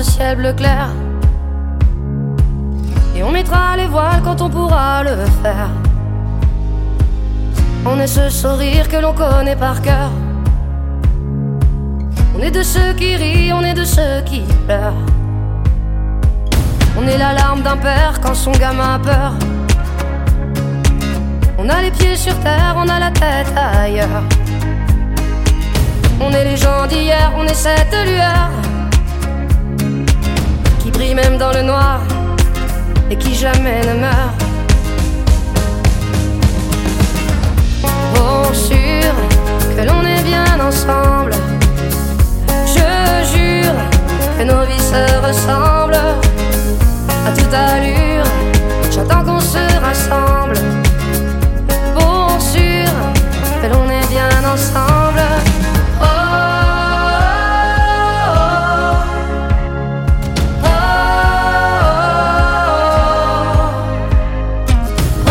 ce ciel bleu clair. Et on mettra les voiles quand on pourra le faire. On est ce sourire que l'on connaît par cœur. On est de ceux qui rient, on est de ceux qui pleurent. On est la larme d'un père quand son gamin a peur. On a les pieds sur terre, on a la tête ailleurs. On est les gens d'hier, on est cette lueur qui brille même dans le noir et qui jamais ne meurt. Pour sûr que l'on est bien ensemble, je jure que nos vies se ressemblent. À toute allure, j'attends qu'on se rassemble. Pour sûr que l'on est bien ensemble. Oh, oh, oh, oh,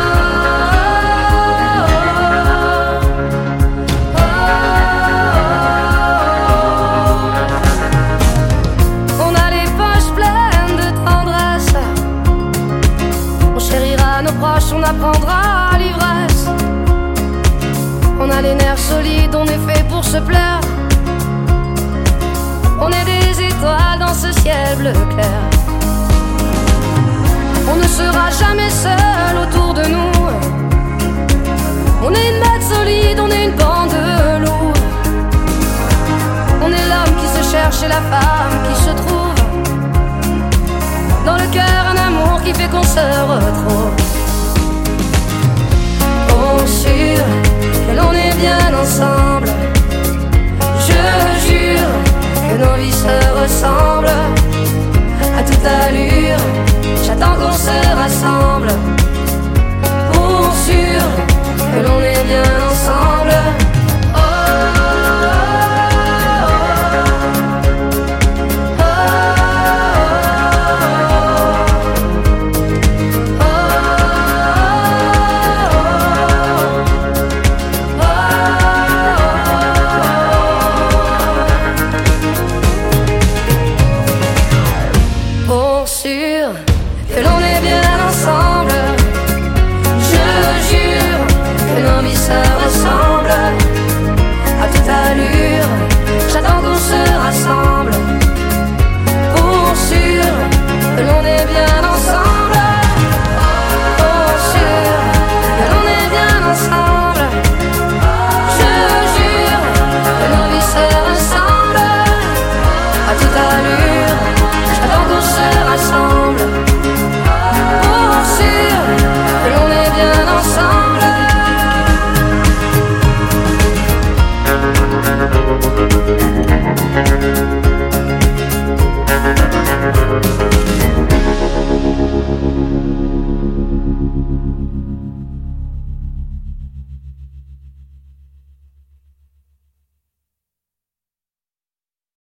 oh. On a les poches pleines de tendresse. On chérira nos proches, on apprendra l'ivresse. On a les nerfs solides, on est fait pour se plaire. On est des étoiles dans ce ciel bleu clair.